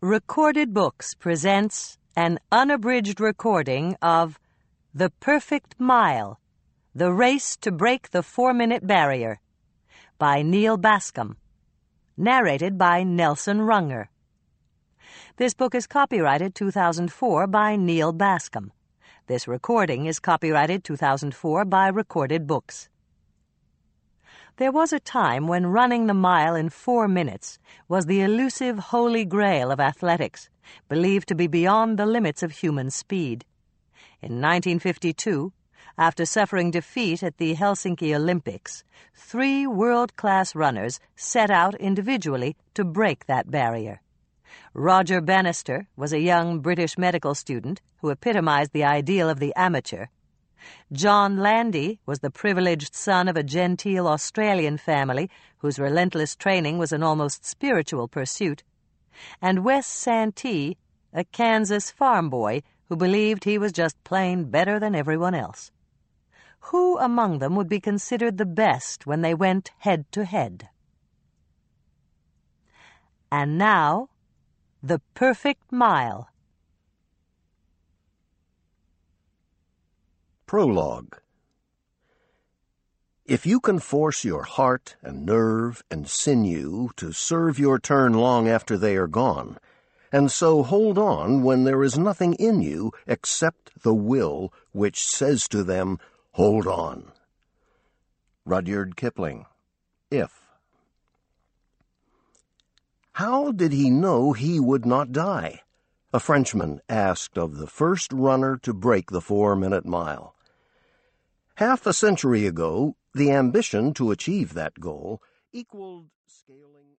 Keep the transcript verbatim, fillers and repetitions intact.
Recorded Books presents an unabridged recording of The Perfect Mile, The Race to Break the Four-Minute Barrier by Neil Bascom, narrated by Nelson Runger. This book is copyrighted two thousand four by Neil Bascom. This recording is copyrighted two thousand four by Recorded Books. There was a time when running the mile in four minutes was the elusive holy grail of athletics, believed to be beyond the limits of human speed. In nineteen fifty-two, after suffering defeat at the Helsinki Olympics, three world-class runners set out individually to break that barrier. Roger Bannister was a young British medical student who epitomized the ideal of the amateur. John Landy was the privileged son of a genteel Australian family whose relentless training was an almost spiritual pursuit, and Wes Santee, a Kansas farm boy who believed he was just plain better than everyone else. Who among them would be considered the best when they went head-to-head? And now, The Perfect Mile. Prologue. If you can force your heart and nerve and sinew to serve your turn long after they are gone, and so hold on when there is nothing in you except the will which says to them, hold on. Rudyard Kipling, If. How did he know he would not die? A Frenchman asked of the first runner to break the four-minute mile. Half a century ago, the ambition to achieve that goal equaled scaling